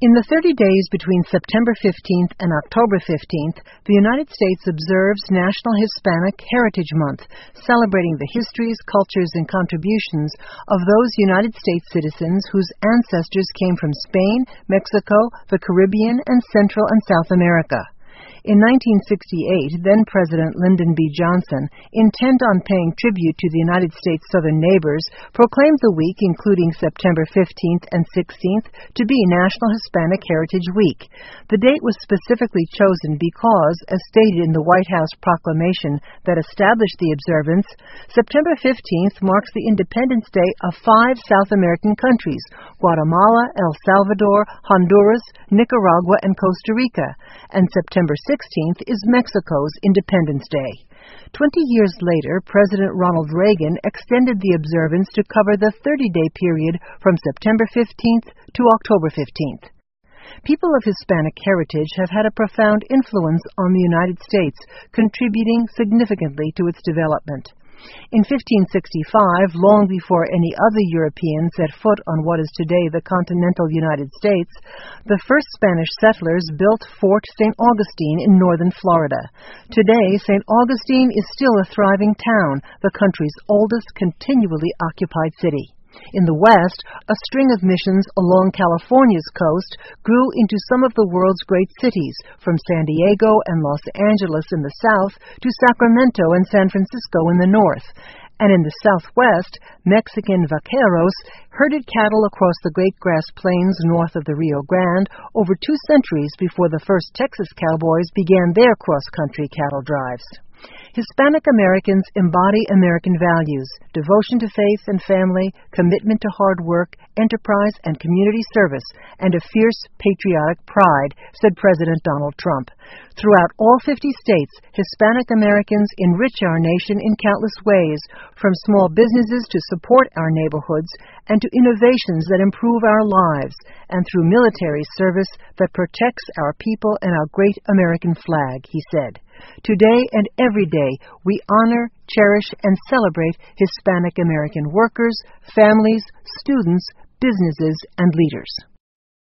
In the 30 days between September 15th and October 15th, the United States observes National Hispanic Heritage Month, celebrating the histories, cultures, and contributions of those United States citizens whose ancestors came from Spain, Mexico, the Caribbean, and Central and South America. In 1968, then-President Lyndon B. Johnson, intent on paying tribute to the United States' southern neighbors, proclaimed the week, including September 15th and 16th, to be National Hispanic Heritage Week. The date was specifically chosen because, as stated in the White House proclamation that established the observance, September 15th marks the Independence Day of 5 South American countries: Guatemala, El Salvador, Honduras, Nicaragua, and Costa Rica, and September 16th is Mexico's Independence Day. 20 years later, President Ronald Reagan extended the observance to cover the 30-day period from September 15th to October 15th. People of Hispanic heritage have had a profound influence on the United States, contributing significantly to its development. In 1565, long before any other European set foot on what is today the continental United States, the first Spanish settlers built Fort St. Augustine in northern Florida. Today, St. Augustine is still a thriving town, the country's oldest continually occupied city. In the West, a string of missions along California's coast grew into some of the world's great cities, from San Diego and Los Angeles in the south to Sacramento and San Francisco in the north. And in the southwest, Mexican vaqueros herded cattle across the Great Grass Plains north of the Rio Grande over 2 centuries before the first Texas cowboys began their cross-country cattle drives. Hispanic Americans embody American values: devotion to faith and family, commitment to hard work, enterprise and community service, and a fierce patriotic pride, said President Donald Trump. Throughout all 50 states, Hispanic Americans enrich our nation in countless ways, from small businesses to support our neighborhoods, and to innovations that improve our lives, and through military service that protects our people and our great American flag, he said. Today and every day, we honor, cherish, and celebrate Hispanic American workers, families, students, businesses, and leaders.